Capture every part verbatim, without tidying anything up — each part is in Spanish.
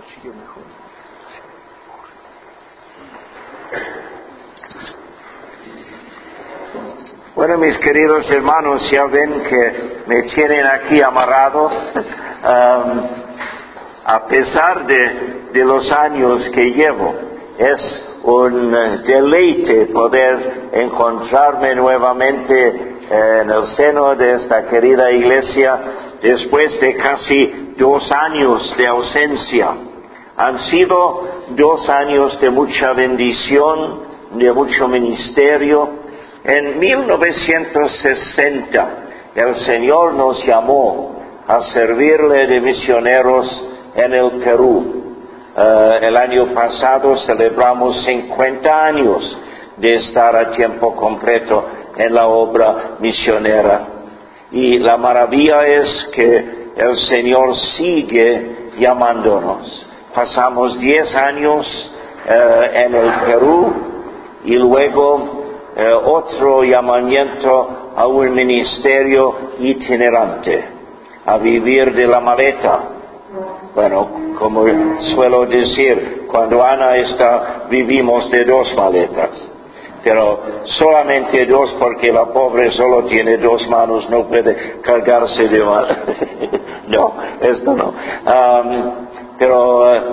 sitio mejor. Bueno, mis queridos hermanos, ya ven que me tienen aquí amarrado. um, a pesar de, de los años que llevo, es un deleite poder encontrarme nuevamente en el seno de esta querida iglesia después de casi dos años de ausencia. Han sido dos años de mucha bendición, de mucho ministerio. En mil novecientos sesenta el Señor nos llamó a servirle de misioneros en el Perú. Uh, el año pasado celebramos cincuenta años de estar a tiempo completo en la obra misionera. Y la maravilla es que el Señor sigue llamándonos. Pasamos diez años uh, en el Perú y luego uh, otro llamamiento a un ministerio itinerante, a vivir de la maleta. Bueno, como suelo decir, cuando Ana está, vivimos de dos maletas. Pero solamente dos, porque la pobre solo tiene dos manos, no puede cargarse de más. No, esto no. Um, pero, uh,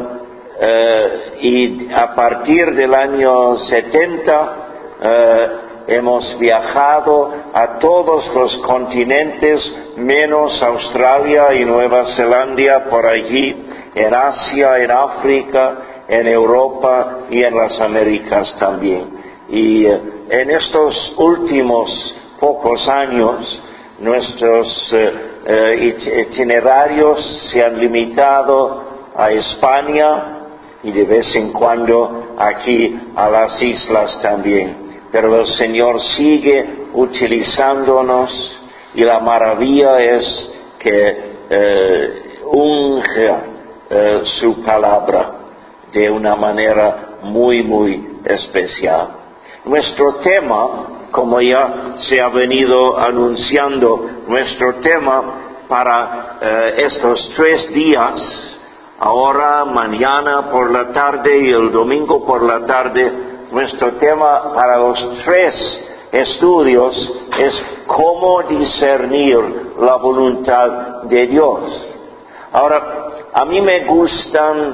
uh, y a partir del año setenta, uh, hemos viajado a todos los continentes, menos Australia y Nueva Zelanda, por allí, en Asia, en África, en Europa y en las Américas también. Y eh, en estos últimos pocos años, nuestros eh, eh, itinerarios se han limitado a España y de vez en cuando aquí a las islas también. Pero el Señor sigue utilizándonos y la maravilla es que eh, unge eh, su palabra de una manera muy, muy especial. Nuestro tema, como ya se ha venido anunciando, nuestro tema para eh, estos tres días, ahora, mañana por la tarde y el domingo por la tarde, nuestro tema para los tres estudios es cómo discernir la voluntad de Dios. Ahora, a mí me gustan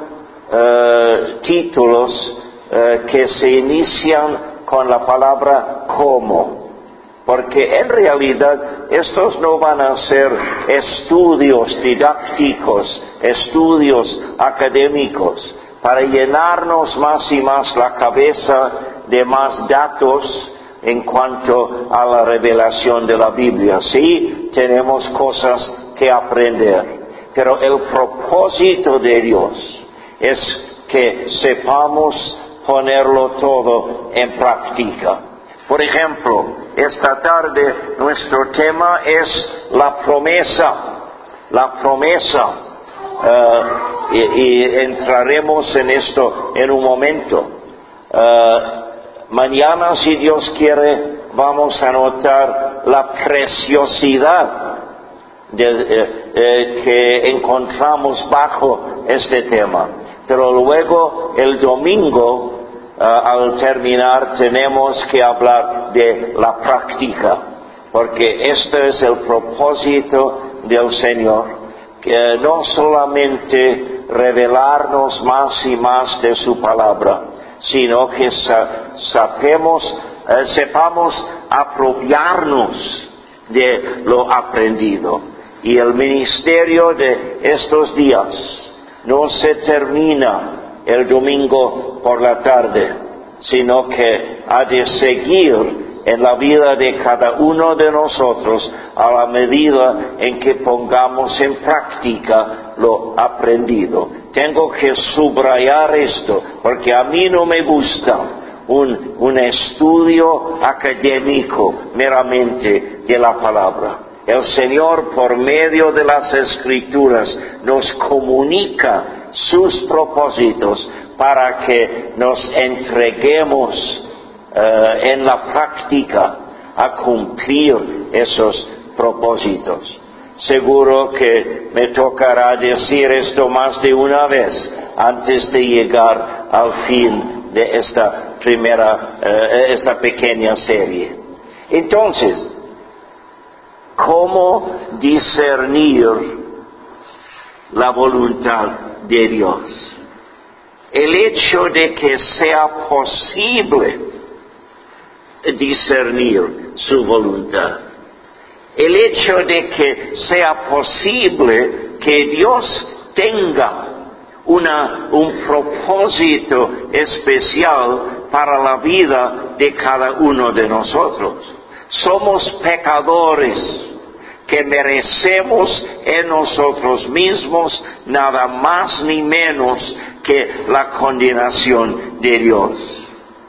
uh, títulos uh, que se inician con la palabra cómo, porque en realidad estos no van a ser estudios didácticos, estudios académicos, para llenarnos más y más la cabeza de más datos en cuanto a la revelación de la Biblia. Sí, tenemos cosas que aprender, pero el propósito de Dios es que sepamos ponerlo todo en práctica. Por ejemplo, esta tarde nuestro tema es la promesa, la promesa. Uh, y, y entraremos en esto en un momento. Uh, mañana, si Dios quiere, vamos a notar la preciosidad de, eh, eh, que encontramos bajo este tema. Pero luego, el domingo, uh, al terminar, tenemos que hablar de la práctica, porque este es el propósito del Señor. Que no solamente revelarnos más y más de su palabra, sino que sa- sapemos, eh, sepamos apropiarnos de lo aprendido. Y el ministerio de estos días no se termina el domingo por la tarde, sino que ha de seguir en la vida de cada uno de nosotros a la medida en que pongamos en práctica lo aprendido. Tengo que subrayar esto, porque a mí no me gusta un, un estudio académico meramente de la palabra. El Señor, por medio de las Escrituras, nos comunica sus propósitos para que nos entreguemos Uh, en la práctica a cumplir esos propósitos. Seguro que me tocará decir esto más de una vez antes de llegar al fin de esta primera, eh, esta pequeña serie. Entonces, ¿cómo discernir la voluntad de Dios? El hecho de que sea posible discernir su voluntad. El hecho de que sea posible que Dios tenga una, un propósito especial para la vida de cada uno de nosotros. Somos pecadores que merecemos en nosotros mismos nada más ni menos que la condenación de Dios.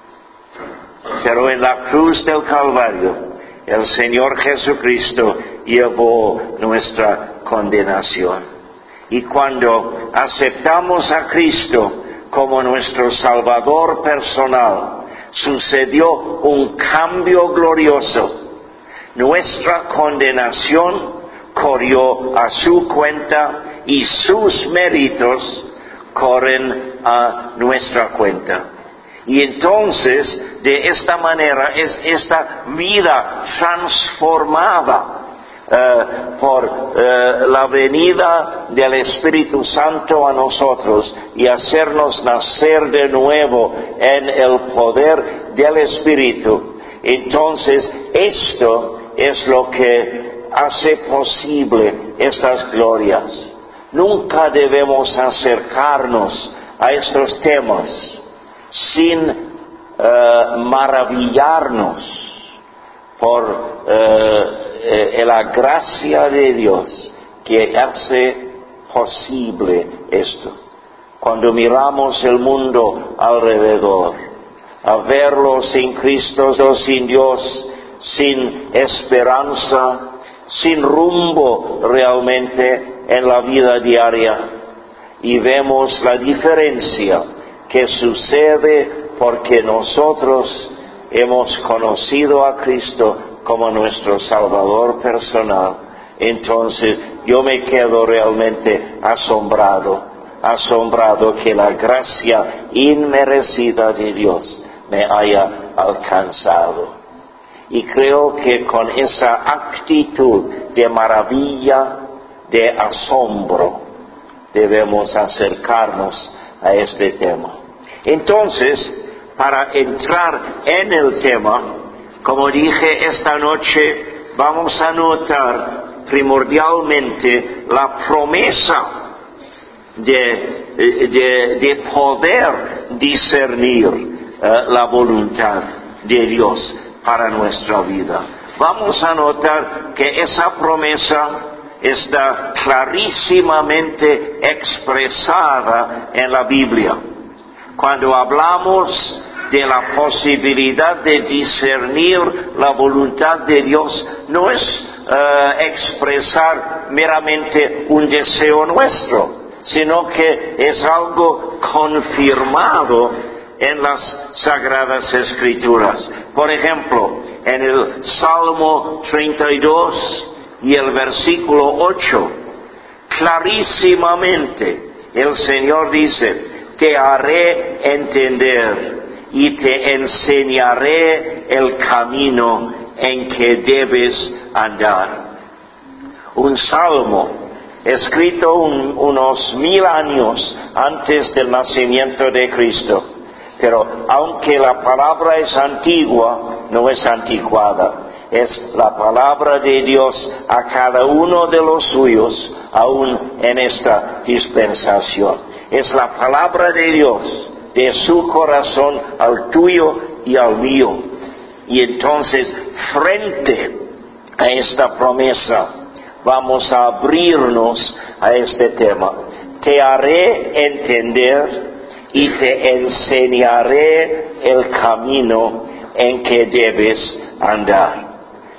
Pero en la cruz del Calvario, el Señor Jesucristo llevó nuestra condenación. Y cuando aceptamos a Cristo como nuestro Salvador personal, sucedió un cambio glorioso. Nuestra condenación corrió a su cuenta y sus méritos corren a nuestra cuenta. Y entonces, de esta manera, es esta vida transformada eh, por eh, la venida del Espíritu Santo a nosotros y hacernos nacer de nuevo en el poder del Espíritu. Entonces, esto es lo que hace posible estas glorias. Nunca debemos acercarnos a estos temas sin uh, maravillarnos por uh, eh, la gracia de Dios que hace posible esto. Cuando miramos el mundo alrededor, a verlo sin Cristo, sin Dios, sin esperanza, sin rumbo realmente en la vida diaria, y vemos la diferencia que sucede porque nosotros hemos conocido a Cristo como nuestro Salvador personal. Entonces yo me quedo realmente asombrado, asombrado que la gracia inmerecida de Dios me haya alcanzado. Y creo que con esa actitud de maravilla, de asombro, debemos acercarnos a este tema. Entonces, para entrar en el tema, como dije esta noche, vamos a notar primordialmente la promesa de, de, de poder discernir uh, la voluntad de Dios para nuestra vida. Vamos a notar que esa promesa está clarísimamente expresada en la Biblia. Cuando hablamos de la posibilidad de discernir la voluntad de Dios, no es uh, expresar meramente un deseo nuestro, sino que es algo confirmado en las Sagradas Escrituras. Por ejemplo, en el Salmo treinta y dos y el versículo ocho, clarísimamente el Señor dice: te haré entender y te enseñaré el camino en que debes andar. Un salmo escrito un, unos mil años antes del nacimiento de Cristo. Pero aunque la palabra es antigua, no es anticuada. Es la palabra de Dios a cada uno de los suyos, aún en esta dispensación. Es la palabra de Dios, de su corazón al tuyo y al mío. Y entonces, frente a esta promesa, vamos a abrirnos a este tema. Te haré entender y te enseñaré el camino en que debes andar.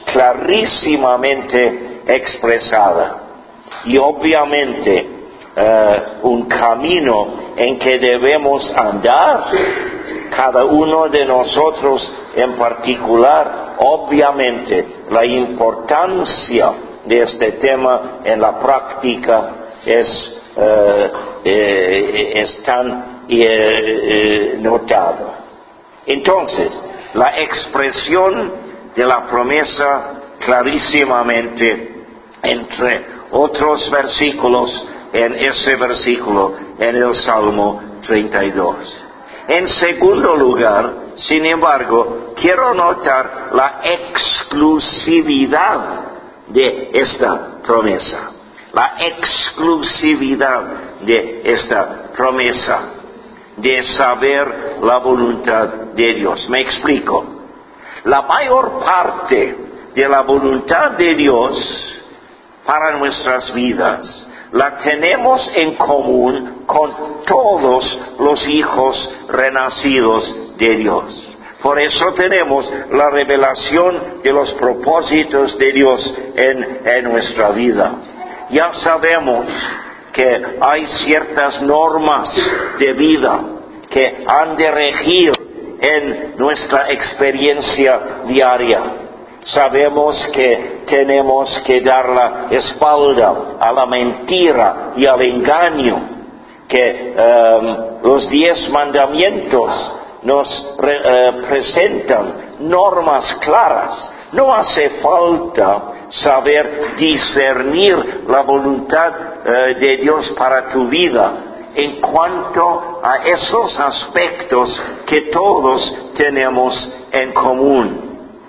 Clarísimamente expresada. Y obviamente, Uh, un camino en que debemos andar, cada uno de nosotros en particular. Obviamente, la importancia de este tema en la práctica es, eh, eh, es tan eh, eh, notado. Entonces, la expresión de la promesa clarísimamente entre otros versículos en ese versículo en el Salmo treinta y dos. En segundo lugar, sin embargo, quiero notar la exclusividad de esta promesa. La exclusividad de esta promesa de saber la voluntad de Dios. Me explico. La mayor parte de la voluntad de Dios para nuestras vidas la tenemos en común con todos los hijos renacidos de Dios. Por eso tenemos la revelación de los propósitos de Dios en, en nuestra vida. Ya sabemos que hay ciertas normas de vida que han de regir en nuestra experiencia diaria. Sabemos que tenemos que dar la espalda a la mentira y al engaño, que um, los diez mandamientos nos re, uh, presentan normas claras. No hace falta saber discernir la voluntad uh, de Dios para tu vida en cuanto a esos aspectos que todos tenemos en común.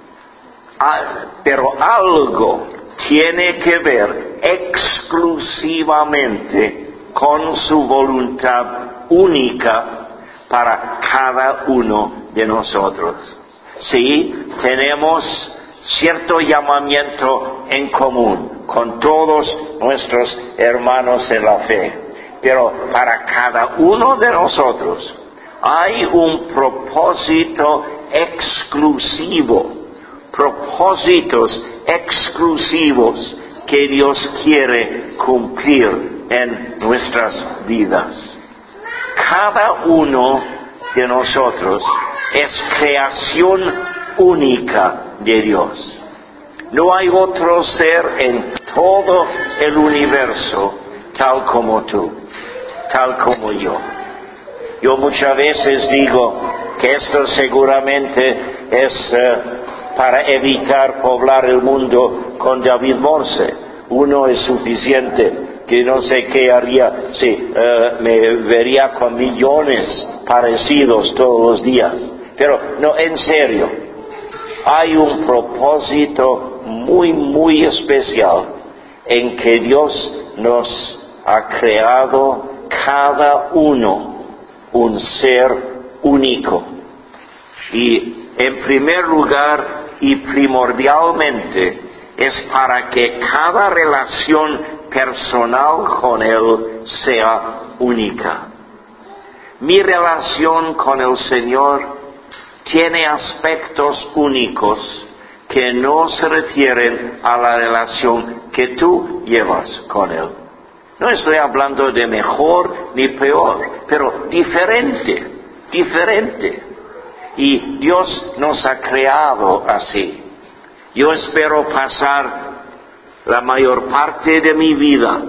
Pero algo tiene que ver exclusivamente con su voluntad única para cada uno de nosotros. Sí, tenemos cierto llamamiento en común con todos nuestros hermanos en la fe, pero para cada uno de nosotros hay un propósito exclusivo. Propósitos exclusivos que Dios quiere cumplir en nuestras vidas. Cada uno de nosotros es creación única de Dios. No hay otro ser en todo el universo tal como tú, tal como yo. Yo muchas veces digo que esto seguramente es Uh, para evitar poblar el mundo con David Morse. Uno es suficiente, que no sé qué haría si uh, me vería con millones parecidos todos los días. Pero no, en serio, hay un propósito muy, muy especial en que Dios nos ha creado cada uno un ser único. Y en primer lugar, y primordialmente es para que cada relación personal con Él sea única. Mi relación con el Señor tiene aspectos únicos que no se refieren a la relación que tú llevas con Él. No estoy hablando de mejor ni peor, pero diferente, diferente. Y Dios nos ha creado así. Yo espero pasar la mayor parte de mi vida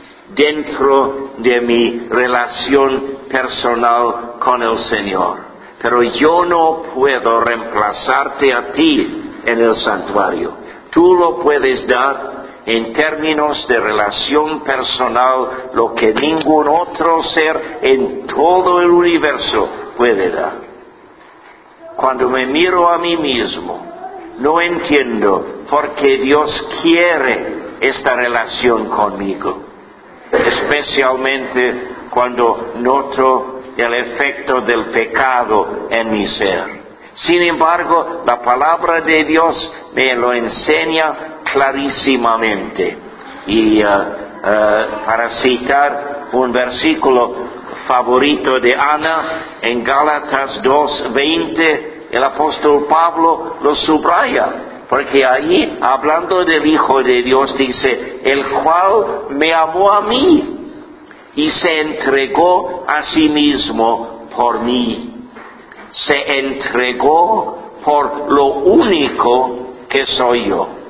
dentro de mi relación personal con el Señor. Pero yo no puedo reemplazarte a ti en el santuario. Tú lo puedes dar en términos de relación personal, lo que ningún otro ser en todo el universo puede dar. Cuando me miro a mí mismo, no entiendo por qué Dios quiere esta relación conmigo. Especialmente cuando noto el efecto del pecado en mi ser. Sin embargo, la palabra de Dios me lo enseña clarísimamente. Y uh, uh, para citar un versículo favorito de Ana, en Gálatas dos veinte, el apóstol Pablo lo subraya, porque allí, hablando del Hijo de Dios, dice, el cual me amó a mí y se entregó a sí mismo por mí. Se entregó por lo único que soy yo.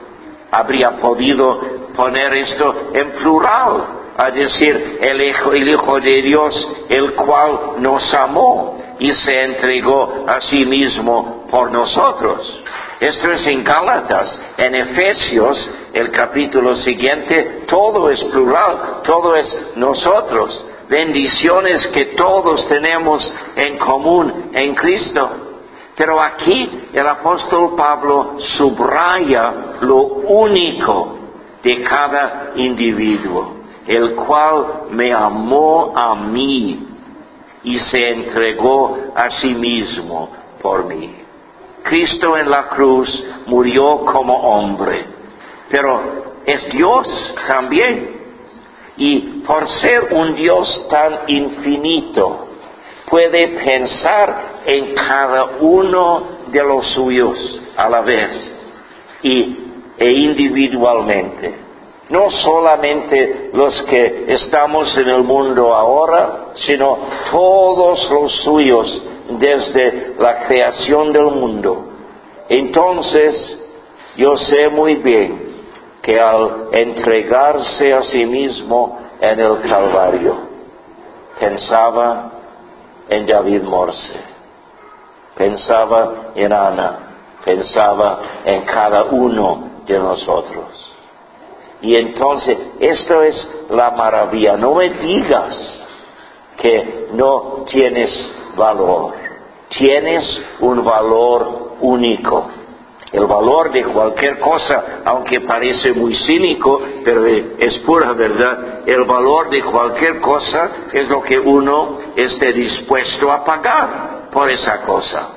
Habría podido poner esto en plural, a decir, el Hijo, el Hijo de Dios, el cual nos amó y se entregó a sí mismo por nosotros. Esto es en Gálatas. En Efesios, el capítulo siguiente, todo es plural, todo es nosotros. Bendiciones que todos tenemos en común en Cristo. Pero aquí el apóstol Pablo subraya lo único de cada individuo, el cual me amó a mí y se entregó a sí mismo por mí. Cristo en la cruz murió como hombre, pero es Dios también. Y por ser un Dios tan infinito, puede pensar en cada uno de los suyos a la vez y, e individualmente. No solamente los que estamos en el mundo ahora, sino todos los suyos desde la creación del mundo. Entonces, yo sé muy bien que al entregarse a sí mismo en el Calvario, pensaba en David Morse, pensaba en Ana, pensaba en cada uno de nosotros. Y entonces, esto es la maravilla. No me digas que no tienes valor. Tienes un valor único. El valor de cualquier cosa, aunque parece muy cínico, pero es pura verdad. El valor de cualquier cosa es lo que uno esté dispuesto a pagar por esa cosa.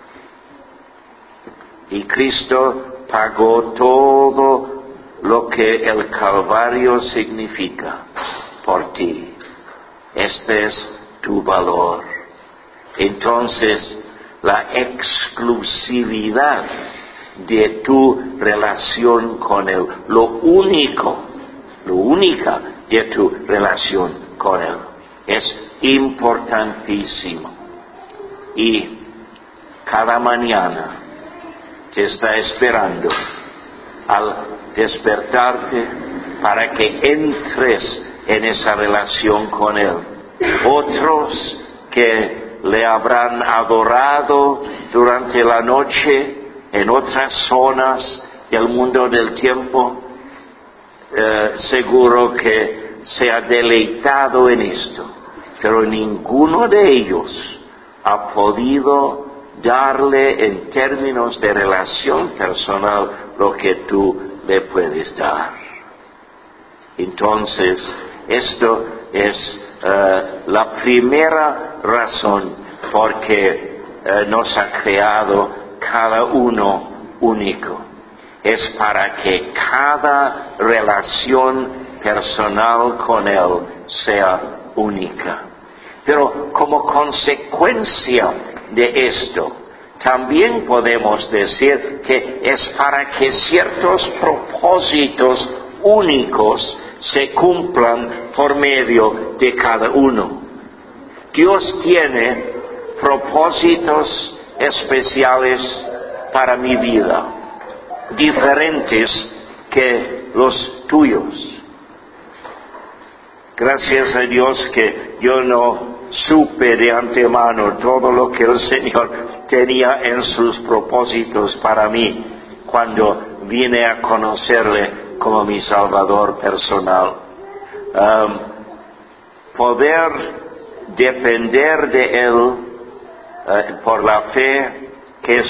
Y Cristo pagó todo lo que el Calvario significa por ti. Este es tu valor. Entonces, la exclusividad de tu relación con Él, lo único, lo única de tu relación con Él, es importantísimo. Y cada mañana te está esperando al despertarte para que entres en esa relación con Él. Otros que le habrán adorado durante la noche en otras zonas del mundo del tiempo, eh, seguro que se ha deleitado en esto, pero ninguno de ellos ha podido darle en términos de relación personal lo que tú le puedes dar. Entonces, esto es uh, la primera razón por que uh, nos ha creado cada uno único. Es para que cada relación personal con Él sea única. Pero como consecuencia de esto, también podemos decir que es para que ciertos propósitos únicos se cumplan por medio de cada uno. Dios tiene propósitos especiales para mi vida, diferentes que los tuyos. Gracias a Dios que yo no supe de antemano todo lo que el Señor tenía en sus propósitos para mí cuando vine a conocerle como mi Salvador personal. Um, poder depender de Él uh, por la fe que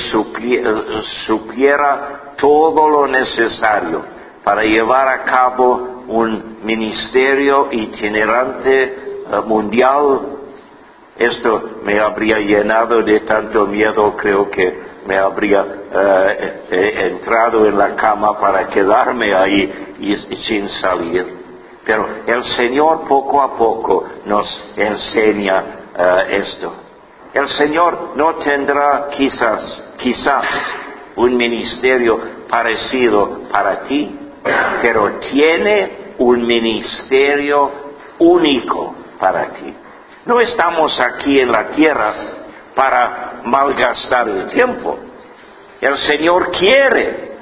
supiera todo lo necesario para llevar a cabo un ministerio itinerante uh, mundial. Esto me habría llenado de tanto miedo, creo que me habría eh, eh, entrado en la cama para quedarme ahí y, y sin salir. Pero el Señor poco a poco nos enseña eh, esto. El Señor no tendrá quizás, quizás un ministerio parecido para ti, pero tiene un ministerio único para ti. No estamos aquí en la tierra para malgastar el tiempo. El Señor quiere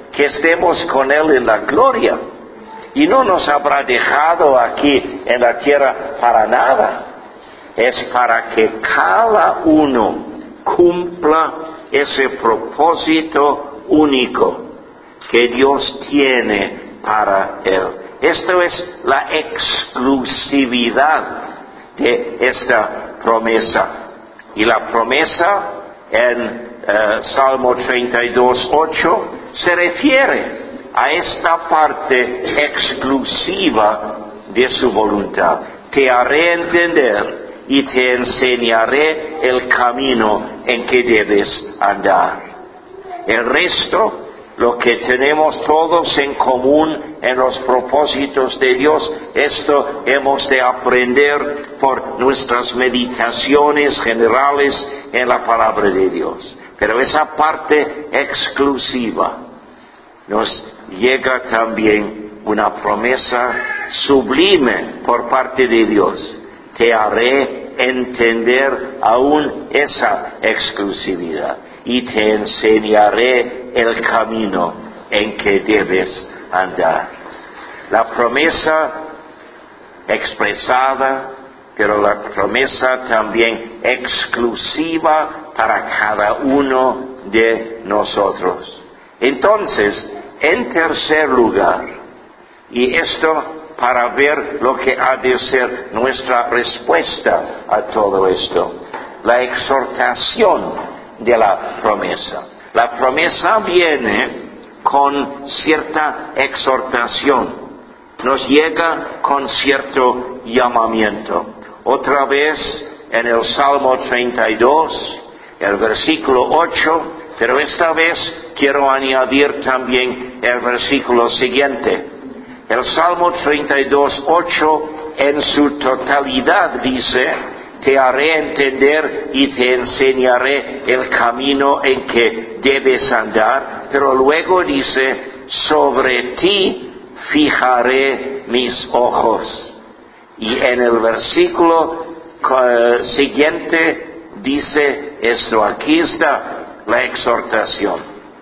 que estemos con Él en la gloria. Y no nos habrá dejado aquí en la tierra para nada. Es para que cada uno cumpla ese propósito único que Dios tiene para él. Esto es la exclusividad de esta promesa. Y la promesa en uh, Salmo treinta y dos, ocho se refiere a esta parte exclusiva de su voluntad. Te haré entender y te enseñaré el camino en que debes andar. El resto, lo que tenemos todos en común en los propósitos de Dios, esto hemos de aprender por nuestras meditaciones generales en la palabra de Dios. Pero esa parte exclusiva nos llega también una promesa sublime por parte de Dios. Te haré entender aún esa exclusividad y te enseñaré el camino en que debes andar. La promesa expresada, pero la promesa también exclusiva para cada uno de nosotros. Entonces, en tercer lugar, y esto para ver lo que ha de ser nuestra respuesta a todo esto, la exhortación de la promesa. La promesa viene con cierta exhortación, nos llega con cierto llamamiento. Otra vez en el Salmo treinta y dos, el versículo ocho, pero esta vez quiero añadir también el versículo siguiente. El Salmo treinta y dos, ocho en su totalidad dice: te haré entender y te enseñaré el camino en que debes andar. Pero luego dice: sobre ti fijaré mis ojos. Y en el versículo uh, siguiente dice esto. Aquí está la exhortación.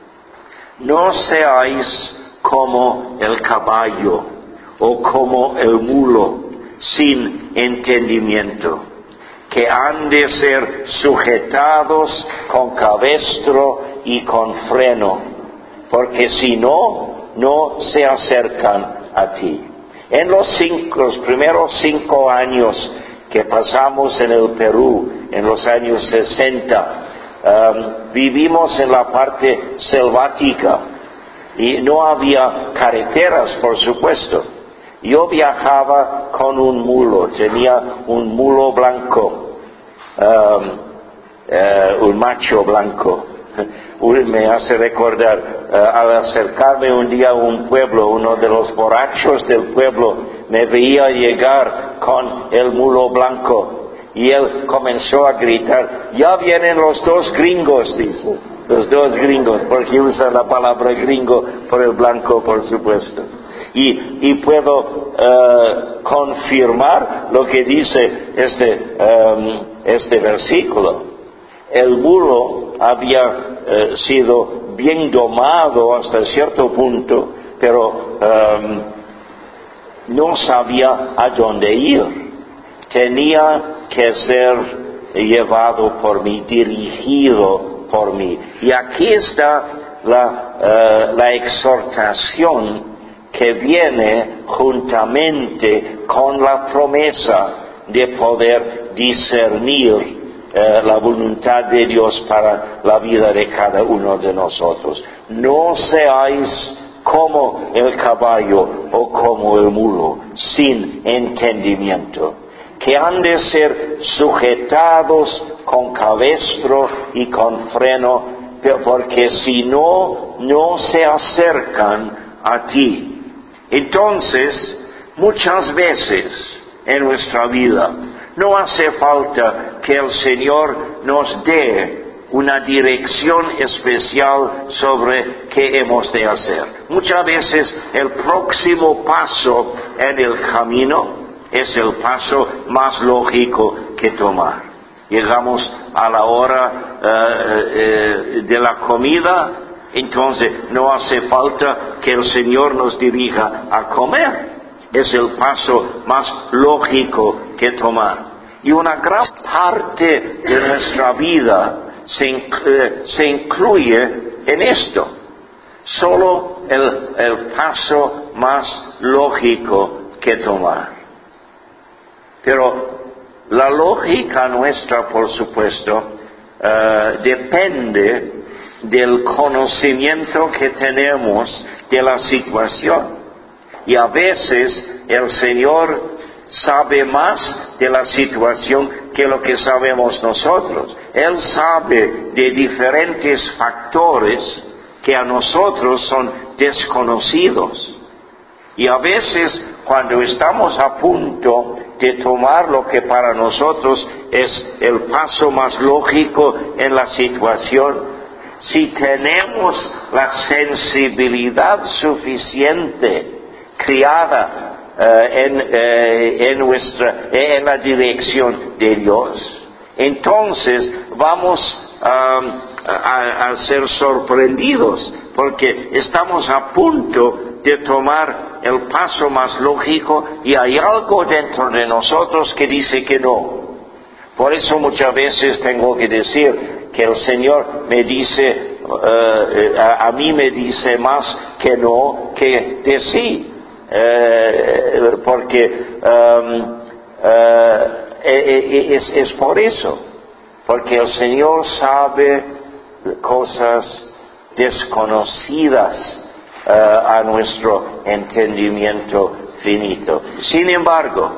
No seáis como el caballo o como el mulo sin entendimiento, que han de ser sujetados con cabestro y con freno, porque si no, no se acercan a ti. En los, cinco, los primeros cinco años que pasamos en el Perú, en los años sesenta, um, vivimos en la parte selvática y no había carreteras, por supuesto. Yo viajaba con un mulo, tenía un mulo blanco, um, uh, un macho blanco. Me hace recordar, uh, al acercarme un día a un pueblo, uno de los borrachos del pueblo me veía llegar con el mulo blanco y él comenzó a gritar: ya vienen los dos gringos, dice, los dos gringos, porque usa la palabra gringo por el blanco, por supuesto. Y, y puedo uh, confirmar lo que dice este, um, este versículo. El mulo había eh, sido bien domado hasta cierto punto, pero um, no sabía a dónde ir. Tenía que ser llevado por mí, dirigido por mí. Y aquí está la, uh, la exhortación que viene juntamente con la promesa de poder discernir Eh, la voluntad de Dios para la vida de cada uno de nosotros. No seáis como el caballo o como el mulo, sin entendimiento, que han de ser sujetados con cabestro y con freno, porque si no, no se acercan a ti. Entonces, muchas veces en nuestra vida, no hace falta que el Señor nos dé una dirección especial sobre qué hemos de hacer. Muchas veces el próximo paso en el camino es el paso más lógico que tomar. Llegamos a la hora uh, uh, de la comida, entonces no hace falta que el Señor nos dirija a comer. Es el paso más lógico que tomar. Y una gran parte de nuestra vida se, eh, se incluye en esto. Solo el, el paso más lógico que tomar. Pero la lógica nuestra, por supuesto, uh, depende del conocimiento que tenemos de la situación. Y a veces el Señor sabe más de la situación que lo que sabemos nosotros. Él sabe de diferentes factores que a nosotros son desconocidos. Y a veces, cuando estamos a punto de tomar lo que para nosotros es el paso más lógico en la situación, si tenemos la sensibilidad suficiente criada uh, en, uh, en, nuestra, en la dirección de Dios, entonces vamos um, a, a ser sorprendidos, porque estamos a punto de tomar el paso más lógico y hay algo dentro de nosotros que dice que no. Por eso muchas veces tengo que decir que el Señor me dice, uh, a, a mí me dice más que no que de sí, uh, porque um, uh, es, es por eso, porque el Señor sabe cosas desconocidas Uh, a nuestro entendimiento finito. Sin embargo,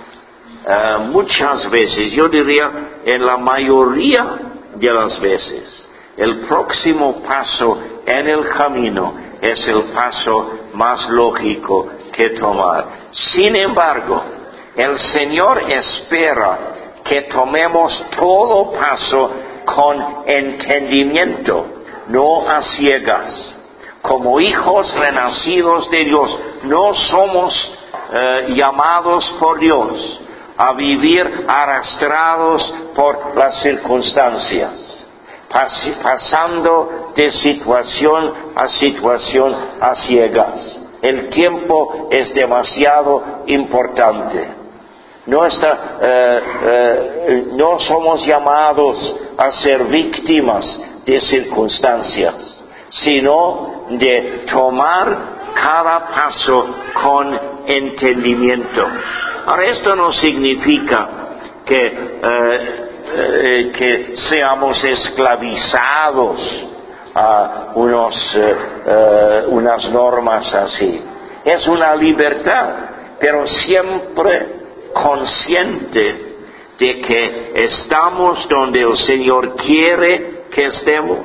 uh, muchas veces, yo diría en la mayoría de las veces, el próximo paso en el camino es el paso más lógico que tomar. Sin embargo, el Señor espera que tomemos todo paso con entendimiento, no a ciegas. Como hijos renacidos de Dios, no somos eh, llamados por Dios a vivir arrastrados por las circunstancias, pas- pasando de situación a situación a ciegas. El tiempo es demasiado importante. No, está, eh, eh, no somos llamados a ser víctimas de circunstancias, sino de tomar cada paso con entendimiento. Ahora, esto no significa que, eh, eh, que seamos esclavizados a unos, eh, eh, unas normas así. Es una libertad, pero siempre consciente de que estamos donde el Señor quiere que estemos,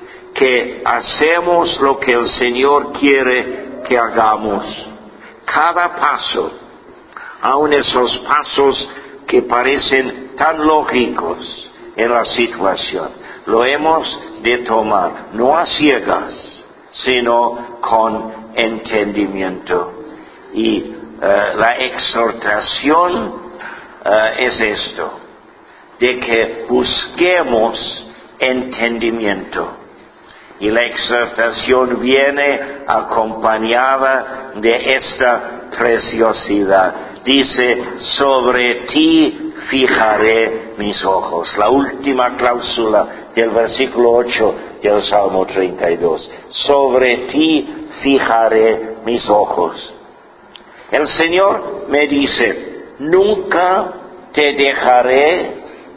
que hacemos lo que el Señor quiere que hagamos. Cada paso, aun esos pasos que parecen tan lógicos en la situación, lo hemos de tomar, no a ciegas, sino con entendimiento. Y uh, la exhortación uh, es esto, de que busquemos entendimiento. Y la exhortación viene acompañada de esta preciosidad. Dice, sobre ti fijaré mis ojos. La última cláusula del versículo ocho del Salmo treinta y dos. Sobre ti fijaré mis ojos. El Señor me dice, nunca te dejaré.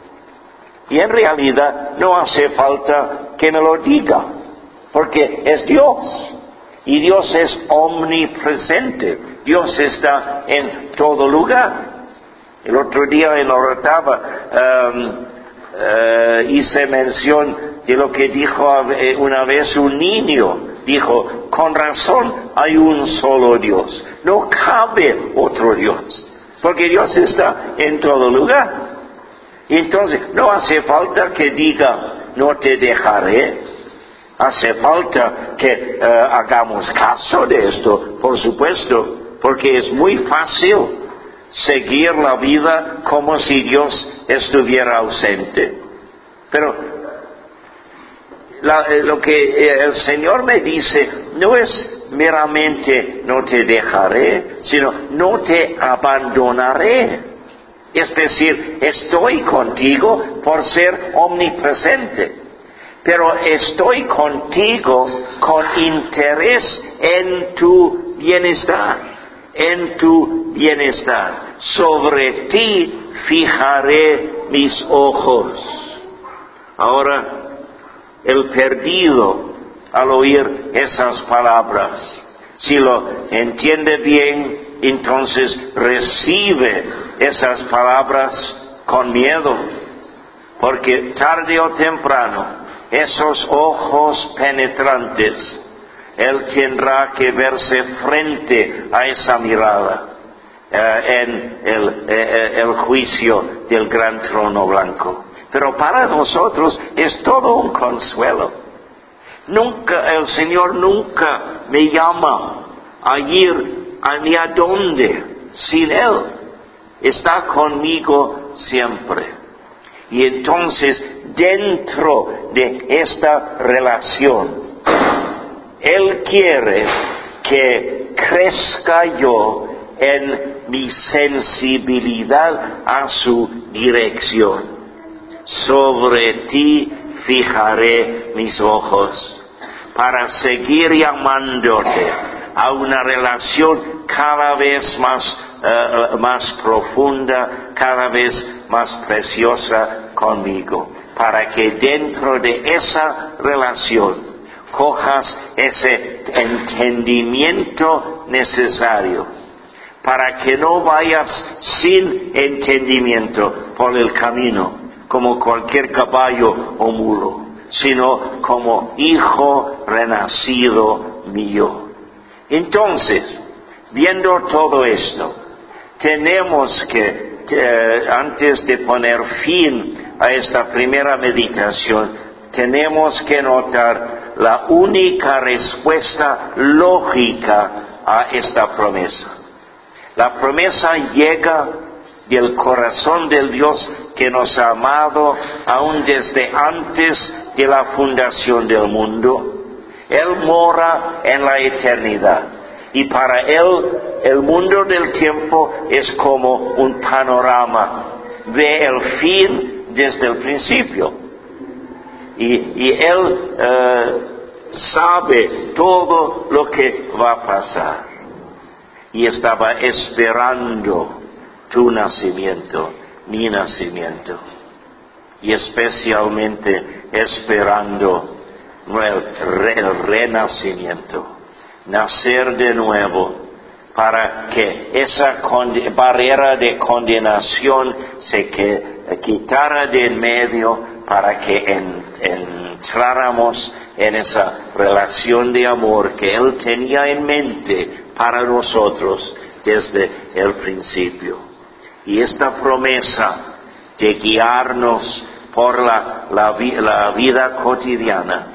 Y en realidad no hace falta que me lo diga, porque es Dios, y Dios es omnipresente, Dios está en todo lugar. El otro día en la orotava um, uh, hice mención de lo que dijo una vez un niño, dijo, con razón hay un solo Dios, no cabe otro Dios, porque Dios está en todo lugar. Y entonces no hace falta que diga, no te dejaré. Hace falta que uh, hagamos caso de esto, por supuesto, porque es muy fácil seguir la vida como si Dios estuviera ausente. Pero la, lo que el Señor me dice no es meramente no te dejaré, sino no te abandonaré. Es decir, estoy contigo por ser omnipresente, pero estoy contigo con interés en tu bienestar, en tu bienestar. Sobre ti fijaré mis ojos. Ahora, el perdido, al oír esas palabras, si lo entiende bien, entonces recibe esas palabras con miedo, porque tarde o temprano, esos ojos penetrantes, él tendrá que verse frente a esa mirada eh, en el, eh, el juicio del gran trono blanco. Pero para nosotros es todo un consuelo. Nunca, el Señor nunca me llama a ir a ni a dónde sin Él. Está conmigo siempre. Y entonces, dentro de esta relación, Él quiere que crezca yo en mi sensibilidad a su dirección. Sobre ti fijaré mis ojos para seguir llamándote a una relación cada vez más, uh, más profunda, cada vez más preciosa conmigo, para que dentro de esa relación cojas ese entendimiento necesario, para que no vayas sin entendimiento por el camino, como cualquier caballo o mulo, sino como hijo renacido mío. Entonces, viendo todo esto, tenemos que, eh, antes de poner fin a esta primera meditación, tenemos que notar la única respuesta lógica a esta promesa. La promesa llega del corazón del Dios que nos ha amado aún desde antes de la fundación del mundo. Él mora en la eternidad y para Él el mundo del tiempo es como un panorama, ve el fin desde el principio y, y Él eh, sabe todo lo que va a pasar y estaba esperando tu nacimiento, mi nacimiento, y especialmente esperando el, re, el renacimiento, nacer de nuevo, para que esa conde, barrera de condenación se que, quitara de en medio, para que en, entráramos en esa relación de amor que Él tenía en mente para nosotros desde el principio. Y esta promesa de guiarnos por la, la, la vida cotidiana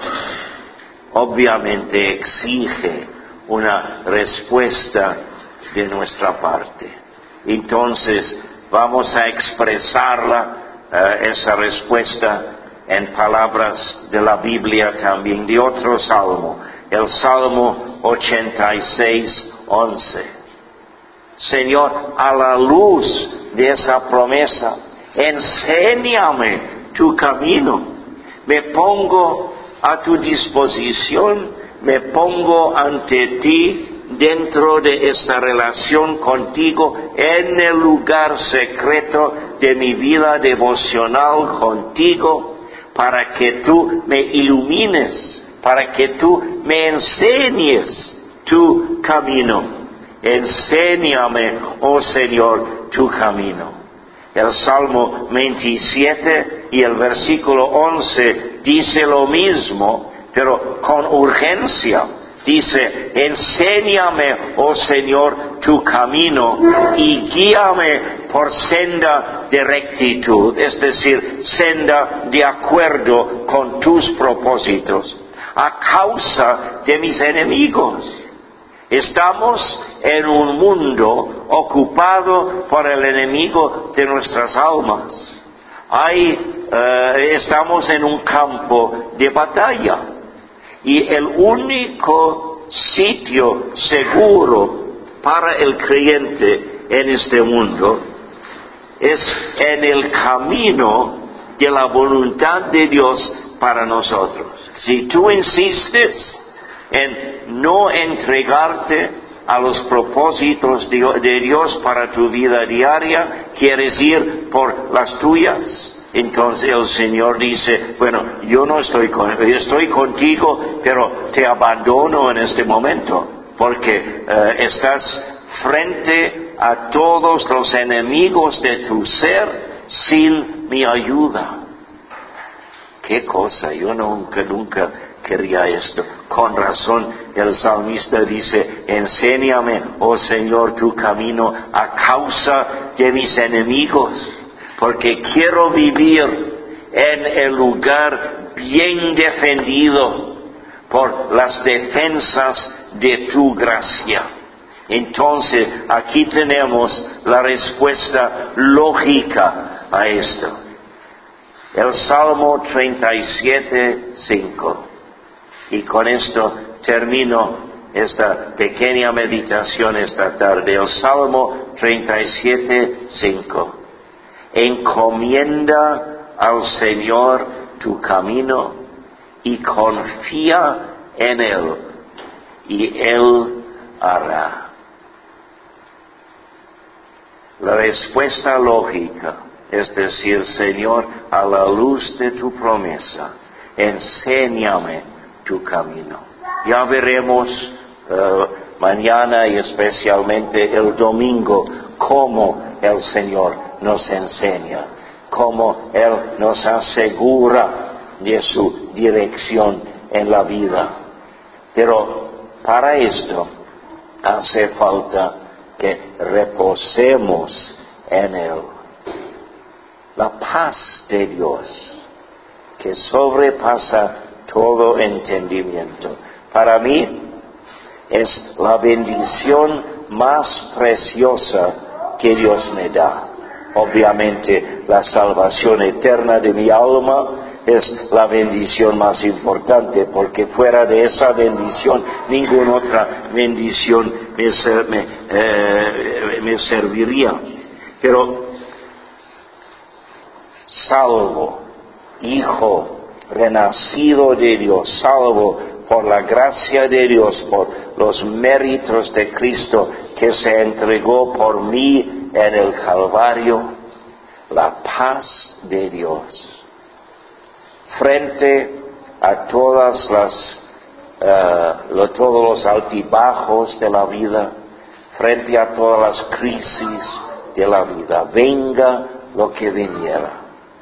obviamente exige una respuesta de nuestra parte. Entonces vamos a expresarla, uh, esa respuesta, en palabras de la Biblia también, de otro salmo, el Salmo ochenta y seis, once. Señor, a la luz de esa promesa, enséñame tu camino. Me pongo a tu disposición, me pongo ante ti dentro de esta relación contigo, en el lugar secreto de mi vida devocional contigo, para que tú me ilumines, para que tú me enseñes tu camino. Enséñame, oh Señor, tu camino. El Salmo veintisiete y el versículo once dice lo mismo, pero con urgencia. Dice, enséñame, oh Señor, tu camino y guíame por senda de rectitud, es decir, senda de acuerdo con tus propósitos, a causa de mis enemigos. Estamos en un mundo ocupado por el enemigo de nuestras almas. Hay uh, estamos en un campo de batalla. Y el único sitio seguro para el creyente en este mundo es en el camino de la voluntad de Dios para nosotros. Si tú insistes en no entregarte a los propósitos de Dios para tu vida diaria, quieres ir por las tuyas, entonces el Señor dice, bueno, yo no estoy con, estoy contigo, pero te abandono en este momento, porque uh, estás frente a todos los enemigos de tu ser sin mi ayuda. Qué cosa, yo nunca, nunca quería esto. Con razón, el salmista dice, enséñame, oh Señor, tu camino a causa de mis enemigos, porque quiero vivir en el lugar bien defendido por las defensas de tu gracia. Entonces, aquí tenemos la respuesta lógica a esto. El Salmo treinta y siete, cinco. Y con esto termino esta pequeña meditación esta tarde. El Salmo treinta y siete, cinco. Encomienda al Señor tu camino y confía en Él, y Él hará. La respuesta lógica es decir, Señor, a la luz de tu promesa, enséñame tu camino. Ya veremos uh, mañana y especialmente el domingo cómo el Señor nos enseña, cómo Él nos asegura de su dirección en la vida. Pero para esto hace falta que reposemos en Él. La paz de Dios, que sobrepasa todo entendimiento, para mí es la bendición más preciosa que Dios me da. Obviamente, la salvación eterna de mi alma es la bendición más importante, porque fuera de esa bendición, ninguna otra bendición me, ser, me, eh, me serviría. Pero salvo, hijo, renacido de Dios, salvo por la gracia de Dios, por los méritos de Cristo que se entregó por mí en el Calvario, la paz de Dios frente a todas las uh, lo, todos los altibajos de la vida, frente a todas las crisis de la vida, venga lo que viniera.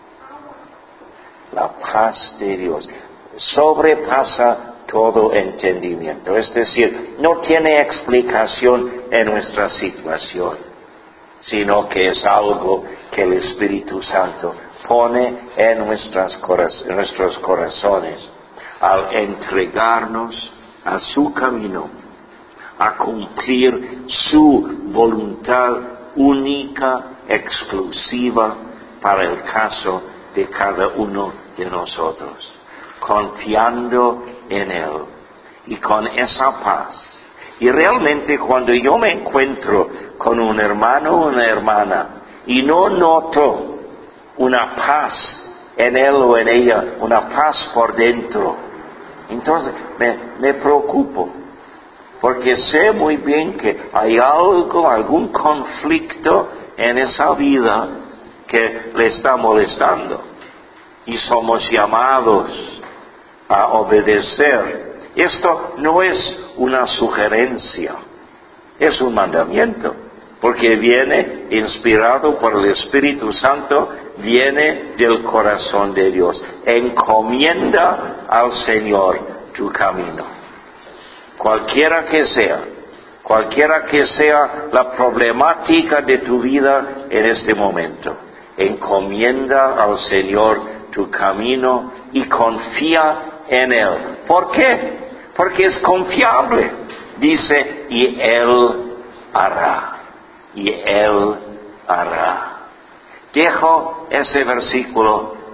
La paz de Dios sobrepasa todo entendimiento, es decir, no tiene explicación en nuestra situación, sino que es algo que el Espíritu Santo pone en, nuestras coraz- en nuestros corazones al entregarnos a su camino, a cumplir su voluntad única, exclusiva para el caso de cada uno de nosotros, confiando en Él y con esa paz. Y realmente cuando yo me encuentro con un hermano o una hermana y no noto una paz en él o en ella, una paz por dentro, entonces me, me preocupo, porque sé muy bien que hay algo, algún conflicto en esa vida que le está molestando. Y somos llamados a obedecer. Esto no es una sugerencia, es un mandamiento, porque viene inspirado por el Espíritu Santo, viene del corazón de Dios. Encomienda al Señor tu camino, cualquiera que sea, cualquiera que sea la problemática de tu vida en este momento. Encomienda al Señor tu camino y confía en Él. ¿Por qué? Porque es confiable. Dice, y Él hará. Y Él hará. Dejo ese versículo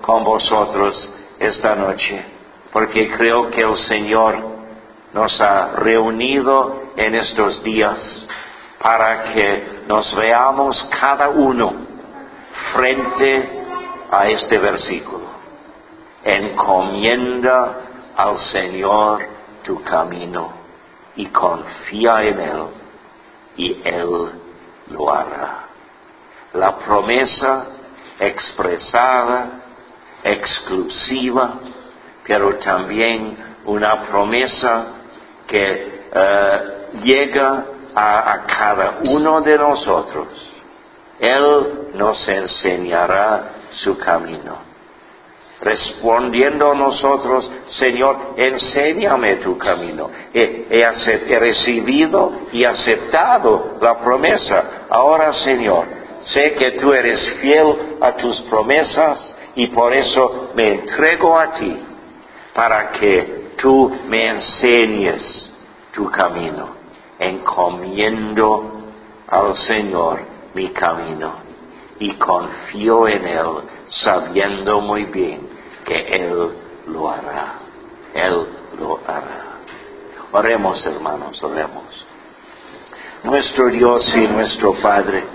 con vosotros esta noche, porque creo que el Señor nos ha reunido en estos días para que nos veamos cada uno frente a este versículo. Encomienda al Señor tu camino y confía en Él, y Él lo hará. La promesa expresada, exclusiva, pero también una promesa que uh, llega a, a cada uno de nosotros. Él nos enseñará su camino. Respondiendo a nosotros, Señor, enséñame tu camino. He, he, acept, he recibido y aceptado la promesa. Ahora, Señor, sé que tú eres fiel a tus promesas y por eso me entrego a ti para que tú me enseñes tu camino. Encomiendo al Señor mi camino y confío en Él, sabiendo muy bien que Él lo hará. Él lo hará. Oremos, hermanos, oremos. Nuestro Dios y nuestro Padre,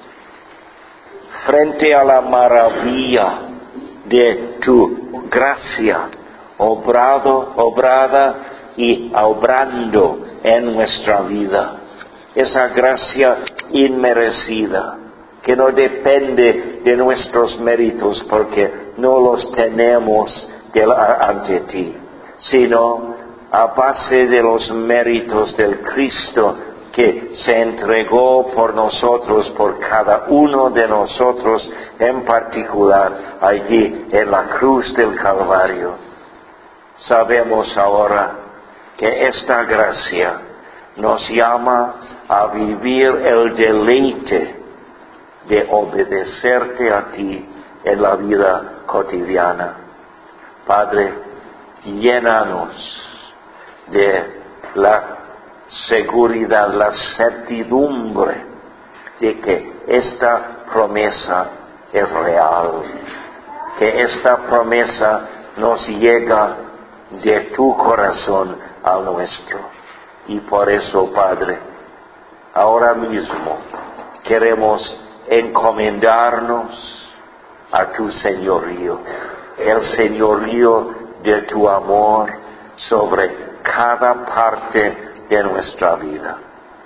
frente a la maravilla de tu gracia, obrado, obrada y obrando en nuestra vida, esa gracia inmerecida, que no depende de nuestros méritos porque no los tenemos de la, ante ti, sino a base de los méritos del Cristo que se entregó por nosotros, por cada uno de nosotros en particular, allí en la cruz del Calvario. Sabemos ahora que esta gracia nos llama a vivir el deleite de obedecerte a ti en la vida cotidiana. Padre, llénanos de la seguridad, la certidumbre de que esta promesa es real, que esta promesa nos llega de tu corazón al nuestro. Y por eso, Padre, ahora mismo queremos encomendarnos a tu señorío, el señorío de tu amor sobre cada parte de nuestra vida.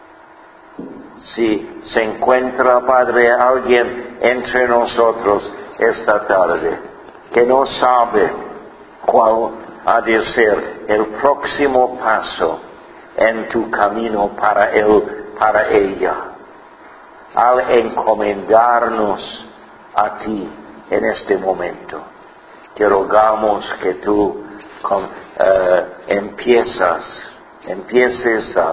Si se encuentra, Padre, alguien entre nosotros esta tarde que no sabe cuál ha de ser el próximo paso en tu camino para él, para ella, al encomendarnos a ti en este momento, te rogamos que tú con, uh, empiezas, empieces a,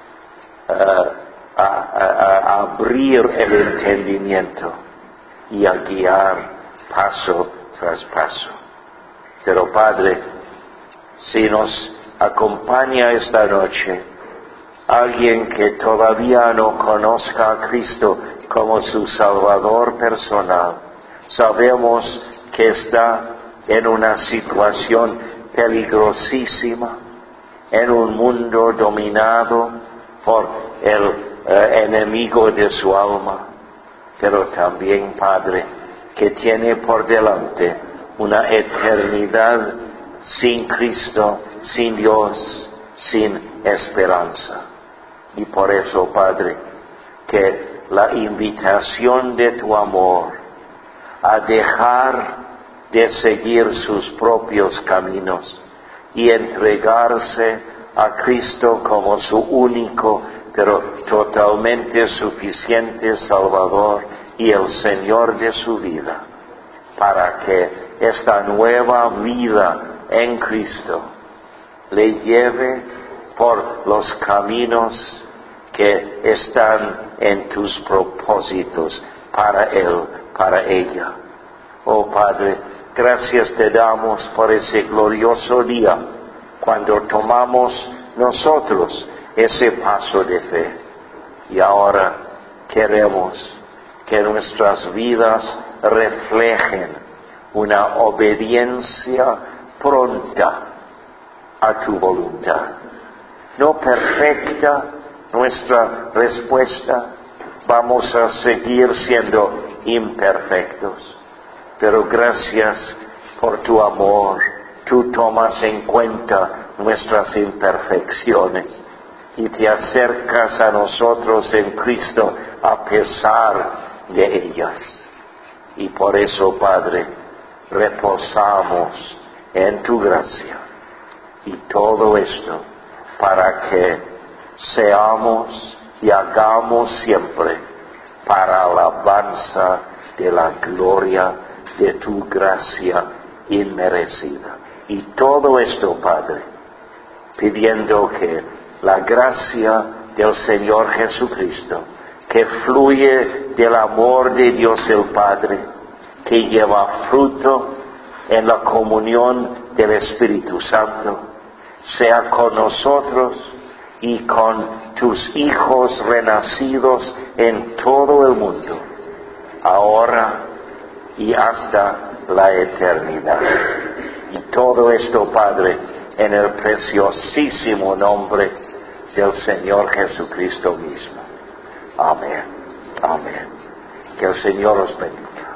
uh, a, a, a abrir el entendimiento y a guiar paso tras paso. Pero Padre, si nos acompaña esta noche alguien que todavía no conozca a Cristo como su Salvador personal, sabemos que está en una situación peligrosísima, en un mundo dominado por el eh, enemigo de su alma, pero también, Padre, que tiene por delante una eternidad sin Cristo, sin Dios, sin esperanza. Y por eso, Padre, que la invitación de tu amor a dejar de seguir sus propios caminos y entregarse a Cristo como su único, pero totalmente suficiente Salvador y el Señor de su vida, para que esta nueva vida en Cristo le lleve por los caminos que están en tus propósitos para él, para ella. Oh Padre, gracias te damos por ese glorioso día cuando tomamos nosotros ese paso de fe. Y ahora queremos que nuestras vidas reflejen una obediencia pronta a tu voluntad. No perfecta nuestra respuesta, vamos a seguir siendo imperfectos, pero gracias por tu amor, tú tomas en cuenta nuestras imperfecciones y te acercas a nosotros en Cristo a pesar de ellas. Y por eso, Padre, reposamos en tu gracia. Y todo esto para que seamos y hagamos siempre para alabanza de la gloria de tu gracia inmerecida. Y todo esto, Padre, pidiendo que la gracia del Señor Jesucristo, que fluye del amor de Dios el Padre, que lleva fruto en la comunión del Espíritu Santo, sea con nosotros y con tus hijos renacidos en todo el mundo, ahora y hasta la eternidad. Y todo esto, Padre, en el preciosísimo nombre del Señor Jesucristo mismo. Amén. Amén. Que el Señor os bendiga.